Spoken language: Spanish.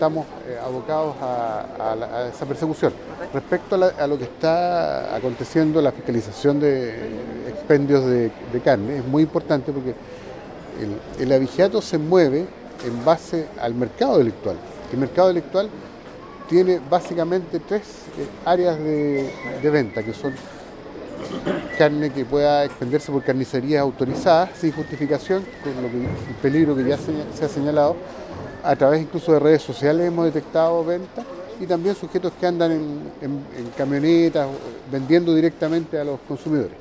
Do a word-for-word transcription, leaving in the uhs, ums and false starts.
estamos eh, abocados a, a la- a esa persecución. Respecto a, la- a lo que está aconteciendo, la fiscalización de expendios de, de carne, es muy importante porque el, el abigeato se mueve en base al mercado delictual. El mercado delictual tiene básicamente tres eh, áreas de, de venta, que son carne que pueda expenderse por carnicerías autorizadas sin justificación, con lo que, el peligro que ya se, se ha señalado. A través incluso de redes sociales hemos detectado ventas y también sujetos que andan en, en- en camionetas vendiendo directamente a los consumidores.